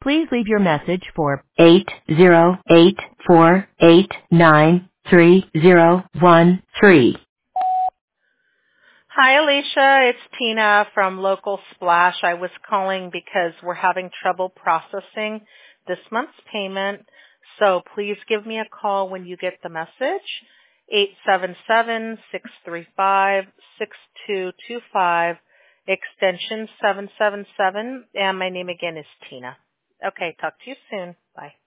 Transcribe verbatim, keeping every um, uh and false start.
Please leave your message for eight zero eight four eight nine three zero one three. Hi, Alicia. It's Tina from Local Splash. I was calling because we're having trouble processing this month's payment. So please give me a call when you get the message. eight seven seven, six three five, six two two five, extension seven seven seven. And my name again is Tina. Okay, talk to you soon. Bye.